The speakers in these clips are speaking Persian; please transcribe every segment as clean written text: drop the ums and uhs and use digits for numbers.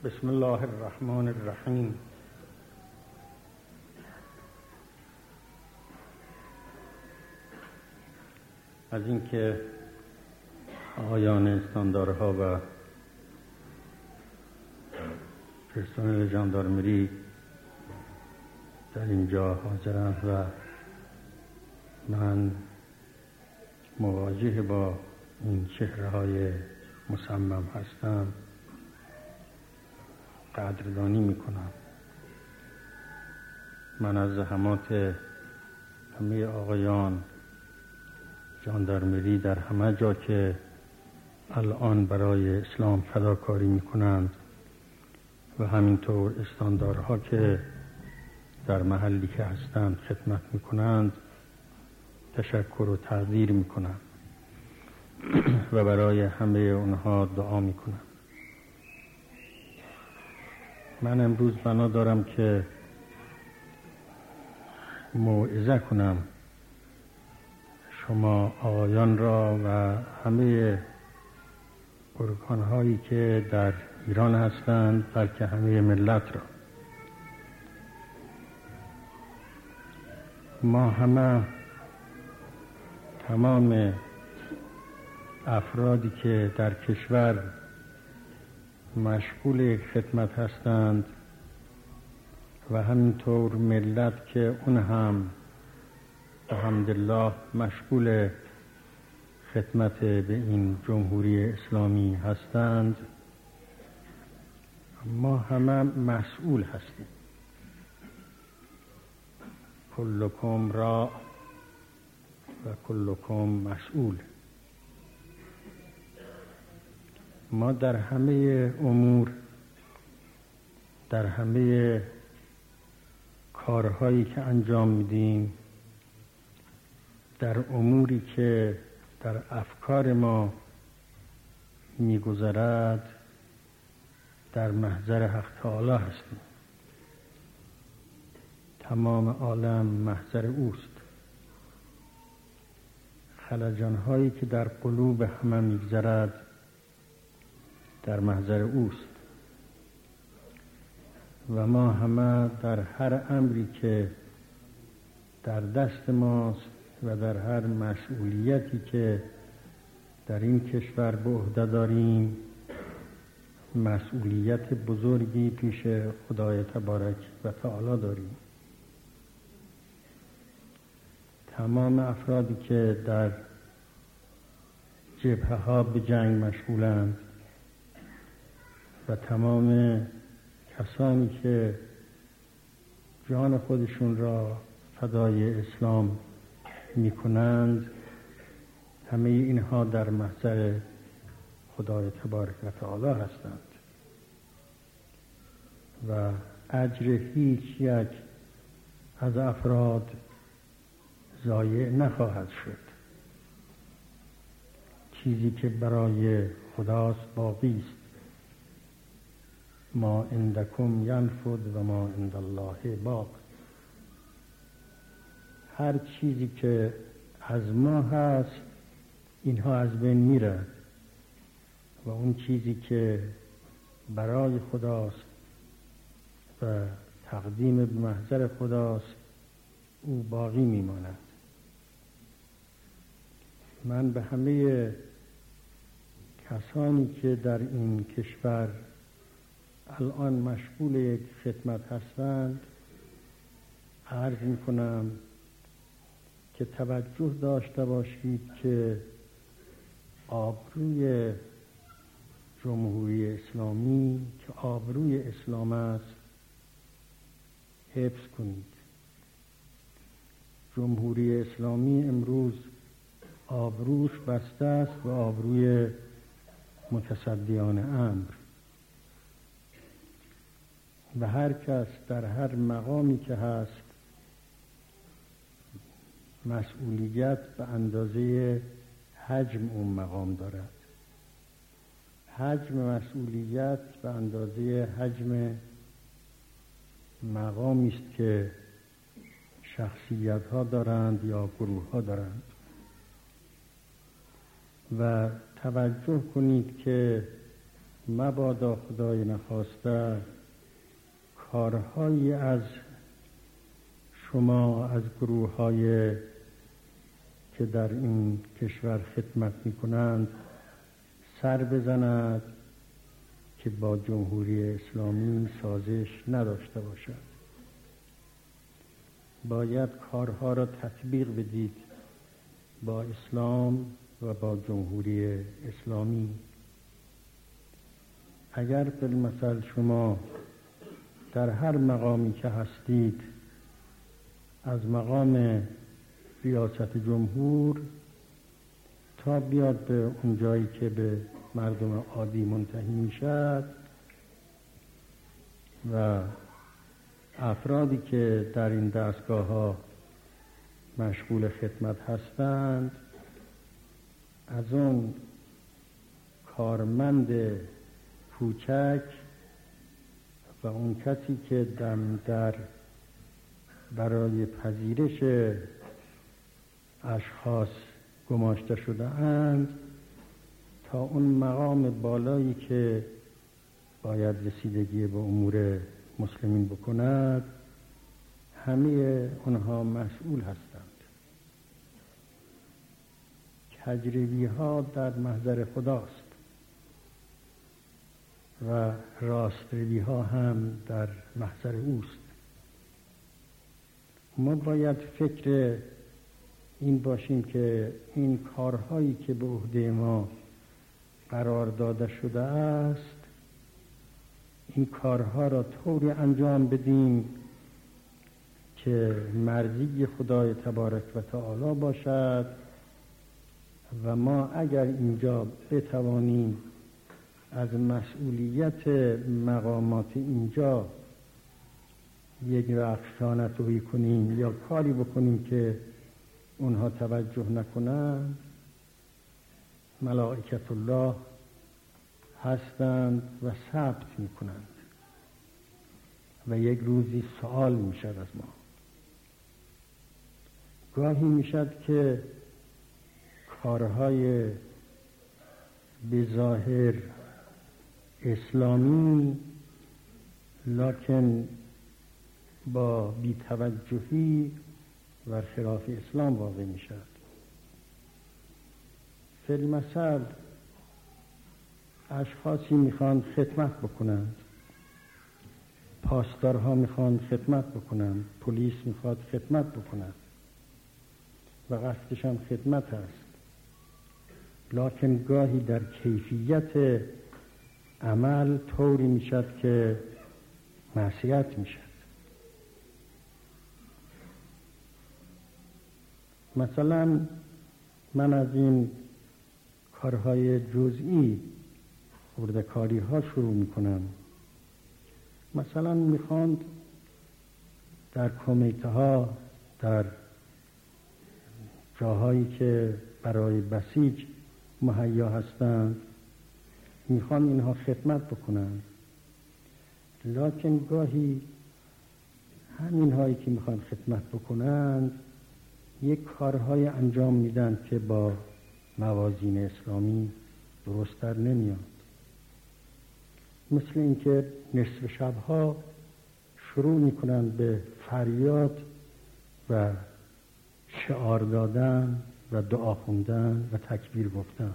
بسم الله الرحمن الرحیم. از اینکه آقایان استاندارها و پرسنل ژاندارمری در اینجا حاضرند و من مواجه با این چهره‌های مصمم هستم قدردانی میکنم. من از زحمات همه آقایان ژاندارمری در همه جا که الان برای اسلام فداکاری میکنند و همینطور استاندارها که در محلی که هستند خدمت میکنند تشکر و تقدیر میکنم و برای همه اونها دعا میکنم. من امروز بنا دارم که موعظه کنم شما آقایان را و همه ارگان‌هایی که در ایران هستند، بلکه همه ملت را. ما همه تمام افرادی که در کشور مشغول خدمت هستند و همینطور ملت که اون هم الحمدلله مشغول خدمت به این جمهوری اسلامی هستند، ما همه مسئول هستیم. کلکم راع و کلکم مسئول. ما در همه امور، در همه کارهایی که انجام میدیم، در اموری که در افکار ما میگذرد، در محضر حق تعالی هستیم. تمام عالم محضر اوست. خلجان‌هایی که در قلوب همه میگذرد در محضر اوست و ما همه در هر امری که در دست ماست و در هر مسئولیتی که در این کشور به عهده داریم، مسئولیت بزرگی پیش خدای تبارک و تعالی داریم. تمام افرادی که در جبهه‌ها به جنگ مشغولند و تمام کسانی که جان خودشون را فدای اسلام میکنند، همه اینها در محضر خدای تبارک و تعالی هستند و اجر هیچ یک از افراد ضایع نخواهد شد. چیزی که برای خداست باقی است. ما عندکم ینفد و ما عند الله باق. هر چیزی که از ما هست اینها از بین میره و اون چیزی که برای خداست و تقدیم به محضر خداست او باقی میماند. من به همه کسانی که در این کشور الان مشغول یک خدمت هستند عرض میکنم که توجه داشته باشید که آبروی جمهوری اسلامی که آبروی اسلام است حفظ کنید. جمهوری اسلامی امروز آبروش بسته است و آبروی متصدیان امر و هر کس در هر مقامی که هست مسئولیت به اندازه حجم اون مقام دارد. حجم مسئولیت به اندازه حجم مقامی است که شخصیت ها دارند یا گروه ها دارند. و توجه کنید که مبادا خدای نخواسته کارهایی از شما، از گروه‌های که در این کشور خدمت می‌کنند سر بزند که با جمهوری اسلامی سازش نداشته باشد. باید کارها را تطبیق بدید با اسلام و با جمهوری اسلامی. اگر بالمثل شما در هر مقامی که هستید، از مقام ریاست جمهور تا بیاد به اون جایی که به مردم عادی منتهی میشد و افرادی که در این دستگاه ها مشغول خدمت هستند، از اون کارمند کوچک و اون کسی که در برای پذیرش اشخاص گماشته شده اند تا اون مقام بالایی که باید رسیدگی به امور مسلمین بکند، همه اونها مسئول هستند. کجروی ها در محضر خداست و راستروی ها هم در محضر اوست. ما باید فکر این باشیم که این کارهایی که به عهده ما قرار داده شده است، این کارها را طوری انجام بدیم که مرضی خدای تبارک و تعالی باشد و ما اگر اینجا بتوانیم از مسئولیت مقامات اینجا یک رخشانه‌تویی کنیم یا کاری بکنیم که اونها توجه نکنند، ملائکت الله هستند و ثبت میکنند و یک روزی سوال میشد از ما. گاهی میشد که کارهای به ظاهر اسلامی لکن با بی‌توجهی و خلاف اسلام واقع میشد. فی المثل اشخاصی میخوان خدمت بکنند، پاسدارها میخوان خدمت بکنند، پلیس میخواد خدمت بکنند و قصدش هم خدمت است، لکن گاهی در کیفیت عمل طوری میشد که معصیت میشد. مثلا من از این کارهای جزئی خرده‌کاری ها شروع میکنم. مثلا میخواند در کمیته ها، در جاهایی که برای بسیج مهیا هستند، میخوان اینها خدمت بکنند، لکن گاهی همین هایی که میخوان خدمت بکنند یک کارهای انجام میدن که با موازین اسلامی درست در نمیاد. مثل اینکه نصف شبها شروع میکنن به فریاد و شعار دادن و دعا خوندن و تکبیر گفتن،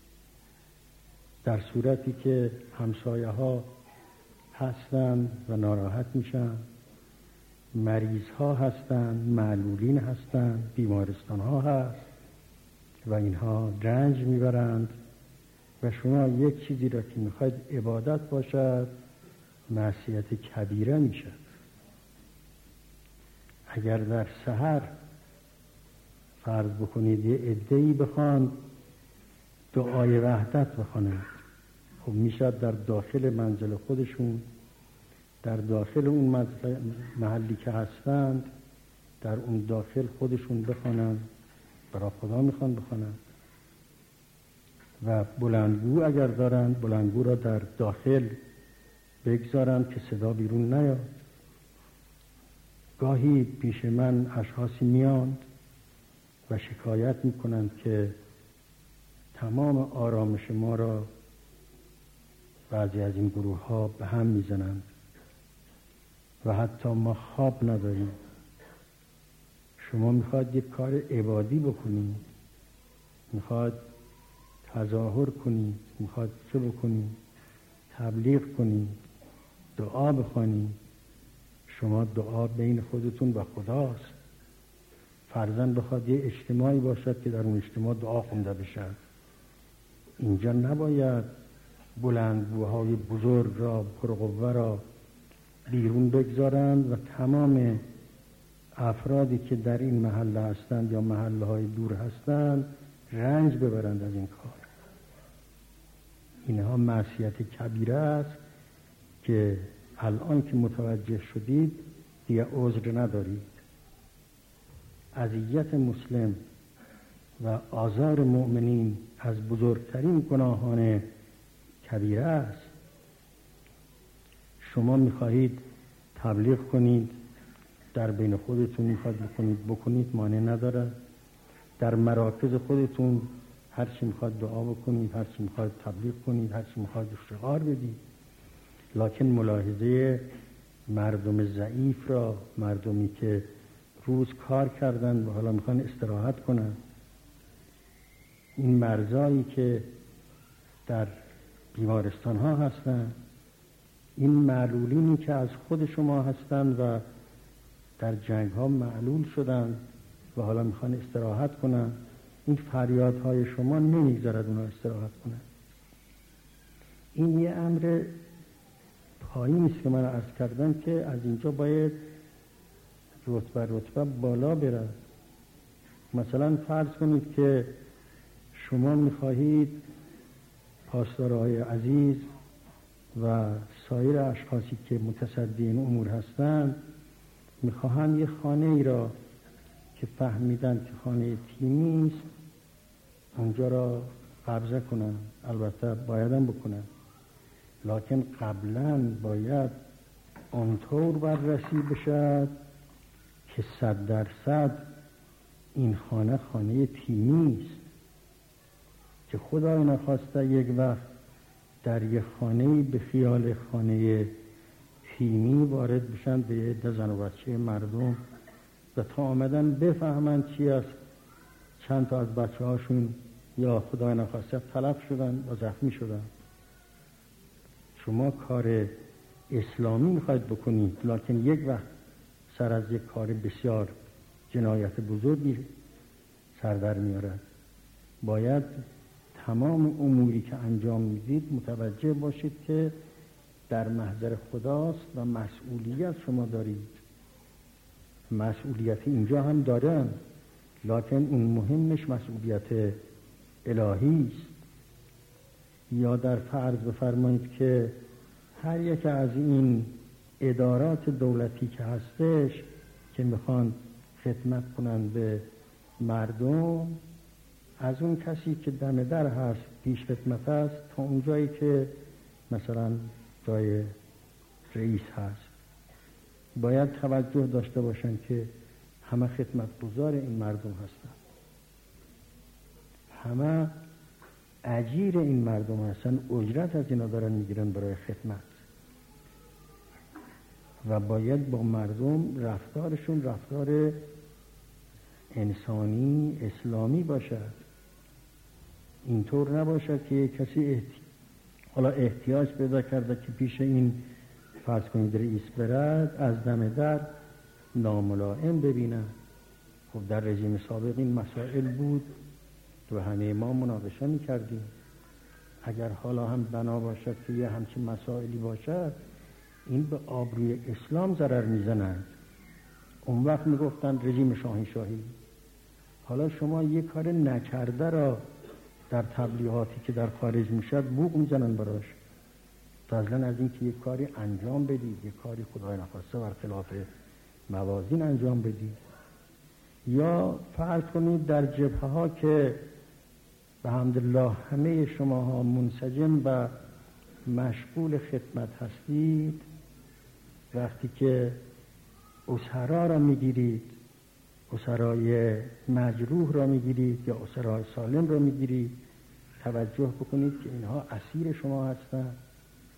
در صورتی که همسایه ها هستن و ناراحت میشن، مریض ها هستن، معلولین هستن، بیمارستان ها هست و اینها رنج میبرند و شما یک چیزی را که میخواید عبادت باشد معصیت کبیره میشد. اگر در سحر فرض بکنید یه عده‌ای بخوان دعای وحدت بخوانند، خب میشد در داخل منزل خودشون، در داخل اون محلی که هستند، در اون داخل خودشون بخوانند، برای خدا میخوان بخوانند و بلندگو اگر دارند بلندگو را در داخل بگذارند که صدا بیرون نیاد. گاهی پیش من اشخاصی میاند و شکایت میکنند که تمام آرامش ما را بعضی از این گروه ها به هم میزنند و حتی ما خواب نداریم. شما میخواد یک کار عبادی بکنید، میخواد تظاهر کنید، میخواد چه بکنید؟ تبلیغ کنید، دعا بخوانید. شما دعا بین خودتون و خداست. فرضاً بخواد یه اجتماعی باشد که در اون اجتماع دعا خونده بشه، اینجا نباید بلندگوهای بزرگ را، پرقوه را بیرون بگذارند و تمام افرادی که در این محله هستند یا محله های دور هستند رنج ببرند از این کار. اینها معصیت کبیره است که الان که متوجه شدید دیگه عذر ندارید. اذیت مسلم و آزار مؤمنین از بزرگترین گناهان کبیره است. شما میخواهید تبلیغ کنید، در بین خودتون میخواهید بکنید مانع نداره. در مراکز خودتون هر چی میخواهید دعا بکنید، هر چی میخواهید تبلیغ کنید، هر چی میخواهید شعار بدید. لکن ملاحظه مردم ضعیف را، مردمی که روز کار کردن و حالا میخوان استراحت کنن، این مرزایی که در بیمارستان ها هستن، این معلولینی که از خود شما هستند و در جنگ ها معلول شدن و حالا میخوان استراحت کنن، این فریادهای شما نمیگذارد اونا استراحت کنن. این یه امر پایین است که من عرض کردم که از اینجا باید رتبه بالا بره. مثلا فرض کنید که شما میخواهید پاسدارهای عزیز و سایر اشخاصی که متصدی این امور هستند میخواهند یه خانه ای را که فهمیدن که خانه تیمی است اونجا را قبضه کنن. البته بایدم بکنن، لکن قبلا باید اونطور بررسی بشد که 100% این خانه تیمی است، که خدای نخواسته یک وقت در یک خانه به خیال خانه تیمی وارد بشن به یه زن و بچه مردم و تا آمدن بفهمن چی است، چند تا از بچه هاشون یا خدای نخواسته تلف شدن و زخمی شدن. شما کار اسلامی میخواید بکنید، لکن یک وقت سر از یک کار بسیار جنایت بزرگی سر در میارد. باید تمام اموری که انجام میدید متوجه باشید که در محضر خداست و مسئولیت شما دارید. مسئولیت اینجا هم دارن، لکن اون مهمش مسئولیت الهی است. یا در فرض بفرمایید که هر یک از این ادارات دولتی که هستش که میخوان خدمت کنن به مردم، از اون کسی که دم در هست پیش خدمت است تا اون جایی که مثلا جای رئیس هست، باید توجه داشته باشن که همه خدمتگزار این مردم هستن، همه اجیر این مردم هستن، اجرت از اینا دارن میگیرن برای خدمت و باید با مردم رفتارشون رفتار انسانی اسلامی باشد. اینطور نباشد که کسی حالا احتیاج پیدا کرده که پیش این فرض کنید رئیس برد، از دم در ناملائم ببینن. خب در رژیم سابق این مسائل بود و همه ما مناقشه میکردیم. اگر حالا هم بنا باشد که یه همچین مسائلی باشد، این به آبروی اسلام ضرر میزنند. اون وقت میگفتن رژیم شاهی. حالا شما یه کار نکرده را در تبلیغاتی که در خارج میشد بوق میزنن براش، فضلا از این که یک کاری انجام بدید، یک کاری خدای نخواسته بر خلاف موازین انجام بدید. یا فرض کنید در جبهه ها که به حمدالله همه شماها منسجم و مشغول خدمت هستید، وقتی که اسرا را میگیرید، اسرای مجروح را میگیرید یا اسرای سالم را میگیرید، توجه بکنید که اینها اسیر شما هستند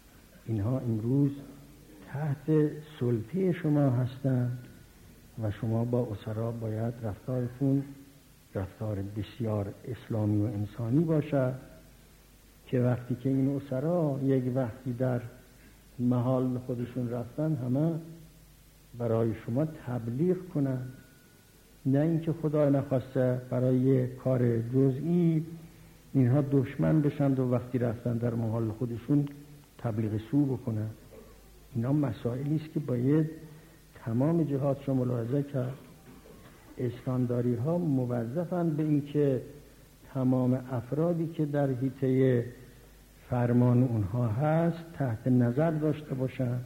اینها امروز تحت سلطه شما هستند و شما با اسرا باید رفتارتون رفتار بسیار اسلامی و انسانی باشد که وقتی که این اسرا یک وقتی در محال خودشون رفتن همه برای شما تبلیغ کنند، نه اینکه خدا نخواسته برای کار جزئی اینها دشمن بشند و وقتی رفتن در محال خودشون تبلیغ سو بکنند. اینا مسائلی است که باید تمام جهات شما ملاحظه کرد. استانداری ها موظفند به این که تمام افرادی که در حیطه فرمان اونها هست تحت نظر داشته باشند.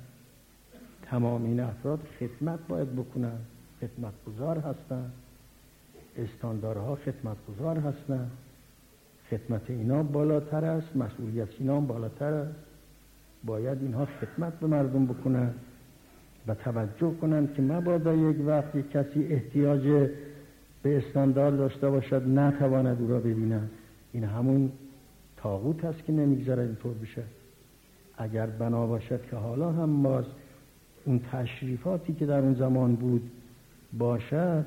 تمام این افراد خدمت باید بکنند، خدمتگزار هستند. استاندارها خدمتگزار هستند. خدمت اینا بالاتر است، مسئولیت اینا بالاتر است. باید اینها خدمت به مردم بکنند و توجه کنند که مبادا یک وقتی کسی احتیاج به استاندار داشته باشد نتواند او را ببیند. این همون طاغوت است که نمیگذاره اینطور بشه. اگر بنا باشد که حالا هم باز اون تشریفاتی که در اون زمان بود باشد،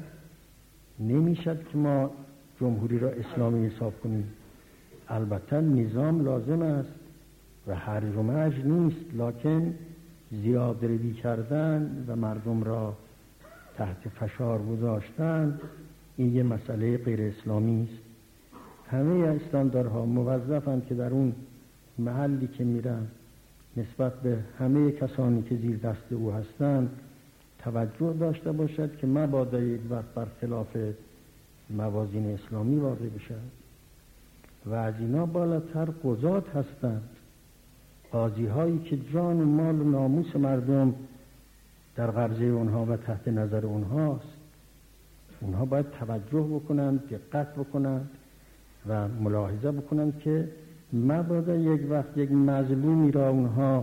نمیشد که ما جمهوری را اسلامی حساب کنیم. البته نظام لازم است و هرج و مرج نیست، لکن زیادروی کردن و مردم را تحت فشار گذاشتن این یه مسئله غیر اسلامی است. همه استاندارها موظفند که در اون محلی که میرن نسبت به همه کسانی که زیر دست او هستند توجه داشته باشد که مبادا یک وقت برخلاف موازین اسلامی واقع بشد. و از اینا بالاتر قضات هستند، قاضی هایی که جان و مال و ناموس مردم در قبضه اونها و تحت نظر اونهاست. اونها باید توجه بکنند، دقت بکنند و ملاحظه بکنند که مبادا یک وقت یک مظلومی را اونها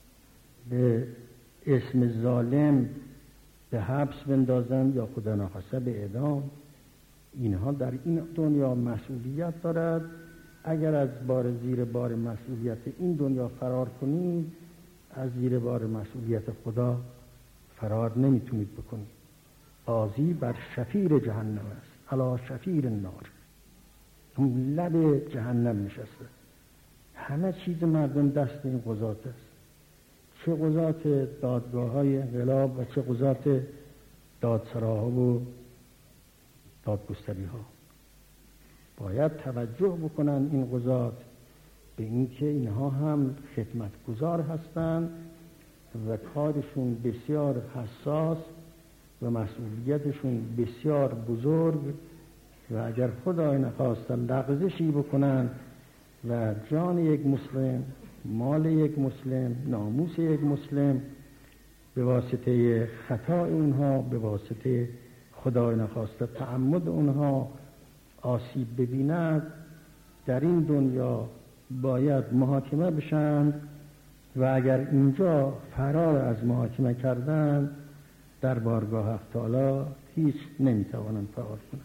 به اسم ظالم به حبس بندازند یا خدا نخواسته به اعدام. اینها در این دنیا مسئولیت دارد. اگر از زیر بار مسئولیت این دنیا فرار کنید، از زیر بار مسئولیت خدا فرار نمیتونید بکنید. قاضی بر شفیر جهنم است، علی شفیر النار، اون لب جهنم نشسته. همه چیز مردم دست این قضات است، چه قضات دادگاه های انقلاب و چه قضات دادسراها و دادگستری ها. باید توجه بکنن این قضات به اینکه اینها هم خدمتگزار هستند و کارشون بسیار حساس و مسئولیتشون بسیار بزرگ و اگر خدای نخواسته لغزشی بکنن و جان یک مسلم، مال یک مسلم، ناموس یک مسلم به واسطه خطا اونها، به واسطه خدای نخواسته تعمد اونها آسیب ببیند، در این دنیا باید محاکمه بشند و اگر اینجا فرار از محاکمه کردن در بارگاه حق تعالی هیچ نمیتوانند فرار کنند.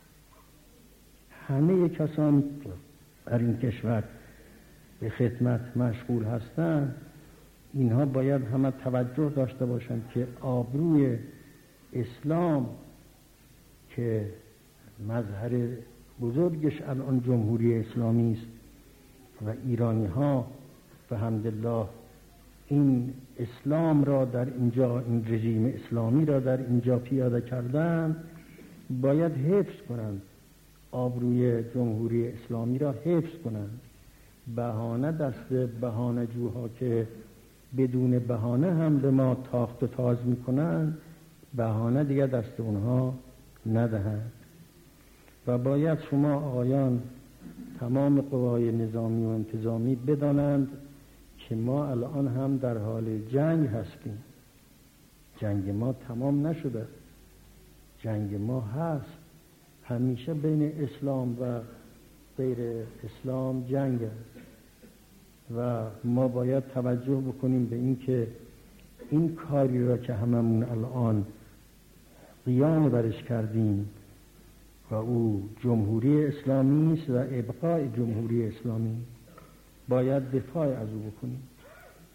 همه کسانی که در این کشور به خدمت مشغول هستند اینها باید همه توجه داشته باشند که آبروی اسلام که مظهر بزرگش الان جمهوری اسلامی است و ایرانی ها به حمدالله این اسلام را در اینجا، این رژیم اسلامی را در اینجا پیاده کردن، باید حفظ کنند. آبروی جمهوری اسلامی را حفظ کنند. بهانه دست بهانه جوها که بدون بهانه هم به ما تاخت و تاز میکنند، بهانه دیگر دست اونها ندهند. و باید شما آقایان تمام قوای نظامی و انتظامی بدانند که ما الان هم در حال جنگ هستیم. جنگ ما تمام نشده، جنگ ما هست. همیشه بین اسلام و غیر اسلام جنگ است و ما باید توجه بکنیم به این که این کاری را که هممون الان قیام برش کردیم و او جمهوری اسلامی است و ابقای جمهوری اسلامی، باید دفاع از او بکنیم.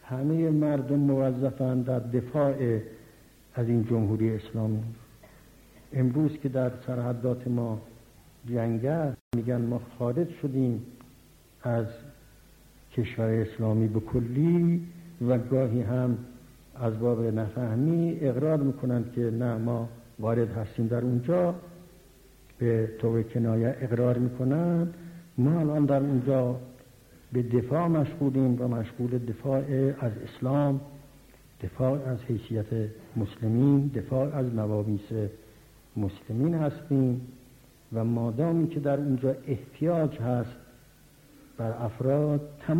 همه مردم موظفند در دفاع از این جمهوری اسلامی. امروز که در سرحدات ما جنگ است، میگن ما خارج شدیم از کشور اسلامی به کلی و گاهی هم از باب نفهمی اقرار میکنند که نه ما وارد هستیم در اونجا، به طور کنایه اقرار میکنند. ما الان در اونجا به دفاع مشغولیم و مشغول دفاع از اسلام، دفاع از حیثیت مسلمین، دفاع از نوامیس مسلمین هستیم و مادامی که در اونجا احتیاج هست بر افراد،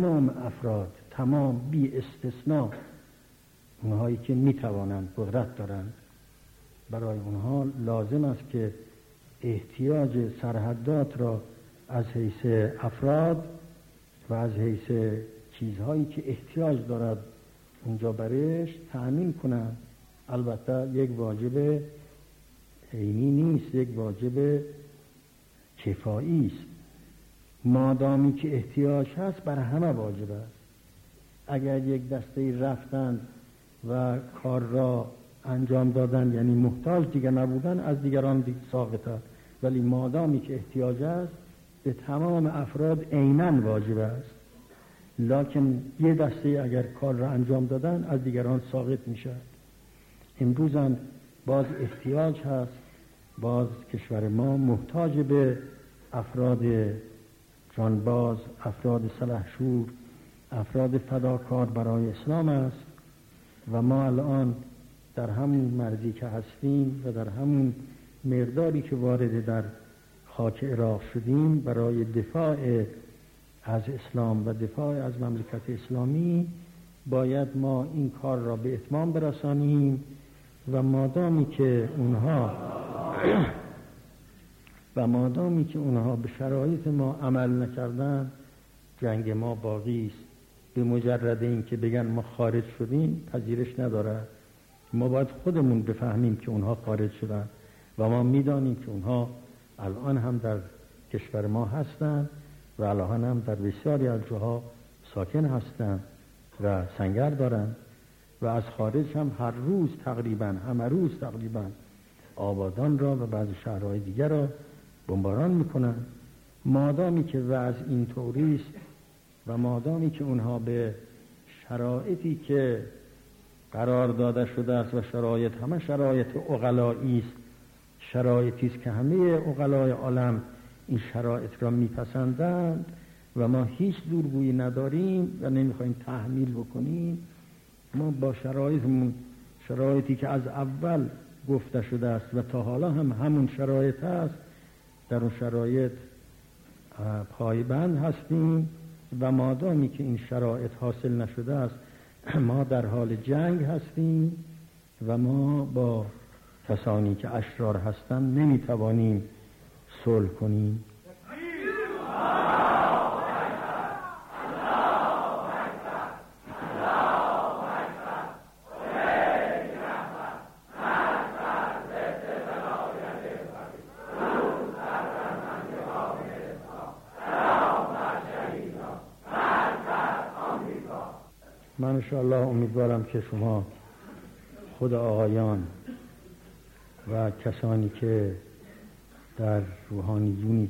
تمام بی استثناء، اونهایی که میتوانند، قدرت دارند، برای اونها لازم است که احتیاج سرحدات را از حیث افراد و از حیث چیزهایی که احتیاج دارد اونجا برش تأمین کنند. البته یک واجب عینی نیست، یک واجب کفایی است. مادامی که احتیاج هست بر همه واجب است. اگر یک دسته رفتند و کار را انجام دادن، یعنی محتاج دیگر نبودن، از دیگران ساقطند، ولی مادامی که احتیاج است به تمام افراد عیناً واجب است. لکن یه دسته اگر کار را انجام دادن از دیگران ساقط می شود. امروز هم باز احتیاج هست، باز کشور ما محتاج به افراد جانباز، افراد سلحشور، افراد فداکار برای اسلام است و ما الان در همون مرزی که هستیم و در همون مقداری که وارد در خاک عراق شدیم برای دفاع از اسلام و دفاع از مملکت اسلامی باید ما این کار را به اتمام برسانیم و مادامی که اونها به شرایط ما عمل نکردن، جنگ ما باقی است. به مجرد این که بگن ما خارج شدیم پذیرش نداره. ما باید خودمون بفهمیم که اونها خارج شدن و ما میدانیم که اونها الان هم در کشور ما هستند و الان هم در بسیاری از جاها ساکن هستند و سنگر دارند و از خارج هم همه روز تقریبا آبادان را و بعضی شهرهای دیگر را بمباران میکنند. مادامی که وضع این طوری است و مادامی که اونها به شرایطی که قرار داده شده است و همه شرایط عقلایی است، شرایطی است که همه عقلای عالم این شرایط را میپسندند و ما هیچ دورگویی نداریم و نمیخوایم تحمیل بکنیم. ما با شرایطی که از اول گفته شده است و تا حالا هم همون شرایط است، در اون شرایط پایبند هستیم و مادامی که این شرایط حاصل نشده است ما در حال جنگ هستیم و ما با کسانی که اشرار هستند نمیتوانیم صلح کنیم. من انشاءالله امیدوارم که شما خود آقایان و کسانی که در روحانیون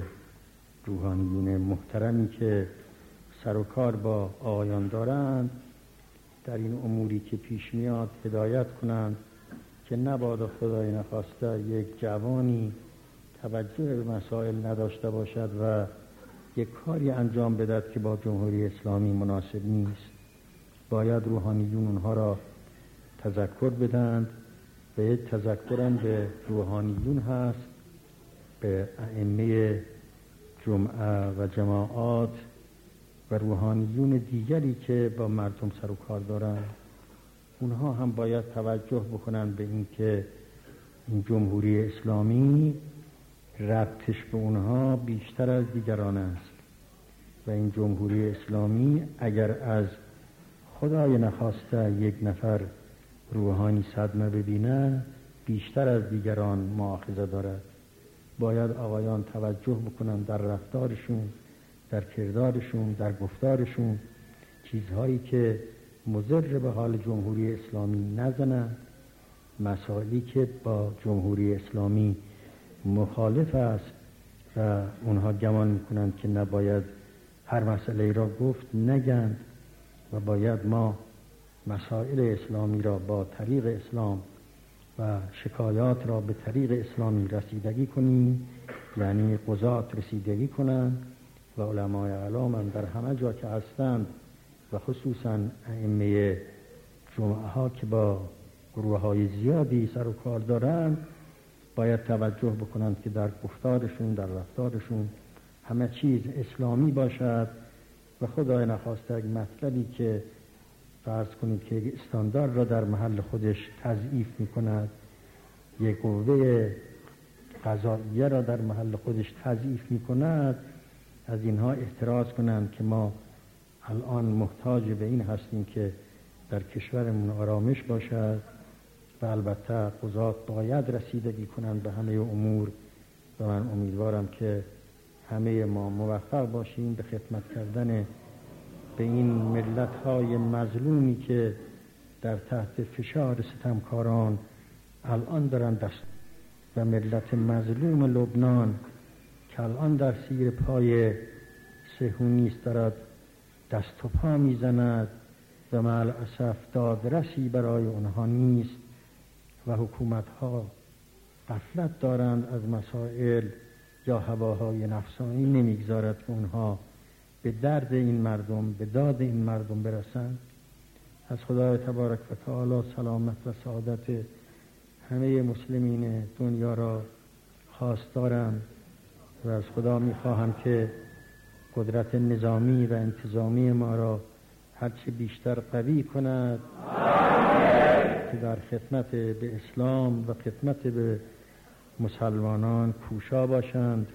محترمی که سر و کار با آقایان دارند در این اموری که پیش میاد هدایت کنند که نبادا خدای نخواسته یک جوانی توجه به مسائل نداشته باشد و یک کاری انجام بدهد که با جمهوری اسلامی مناسب نیست. باید روحانیون اونها را تذکر بدند و یک تذکرم به روحانیون هست، به ائمه جمعه و جماعات و روحانیون دیگری که با مردم سر و کار دارند. اونها هم باید توجه بکنند به این که این جمهوری اسلامی ربطش به اونها بیشتر از دیگران است و این جمهوری اسلامی اگر از خدای نخواسته یک نفر روحانی صدمه ببینه بیشتر از دیگران مؤاخذه دارد. باید آقایان توجه بکنن در رفتارشون، در کردارشون، در گفتارشون، چیزهایی که مضر به حال جمهوری اسلامی نزنند، مسائلی که با جمهوری اسلامی مخالف است و اونها گمان میکنند که نباید هر مسئله را گفت نگند و باید ما مسائل اسلامی را با طریق اسلام و شکایات را به طریق اسلامی رسیدگی کنیم، یعنی قضات رسیدگی کنند و علمای اعلام در همه جا که هستند و خصوصا ائمه جمعه ها که با گروه های زیادی سر و کار دارند باید توجه بکنند که در گفتارشون، در رفتارشون همه چیز اسلامی باشد و خدای نخواسته یک مطلبی که فرض کنید که یک استاندارد را در محل خودش تضعیف می کند، یک قوه قضاییه را در محل خودش تضعیف می کند، از اینها احتراز کنند که ما الان محتاج به این هستیم که در کشورمون آرامش باشد و البته قضات باید رسیدگی کنند به همه امور و من امیدوارم که همه ما موفق باشیم به خدمت کردن به این ملت‌های مظلومی که در تحت فشار ستمکاران الان دارن دست و ملت مظلوم لبنان که الان در زیر پای صهیونیست دارد دست و پا میزند و مع الاسف دادرسی برای اونها نیست و حکومت‌ها غفلت دارند از مسائل یا هواهای نفسانی نمیگذارد که اونها به درد این مردم، به داد این مردم برسند. از خدای تبارک و تعالی سلامت و سعادت همه مسلمین دنیا را خواستارم و از خدا میخواهم که قدرت نظامی و انتظامی ما را هرچه بیشتر قوی کند که در خدمت به اسلام و خدمت به مسلمانان کوشا باشند.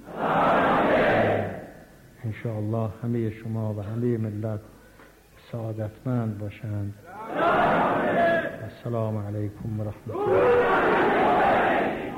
انشاءالله همه شما و همه ملت سعادتمند باشند. السلام علیکم و رحمت الله.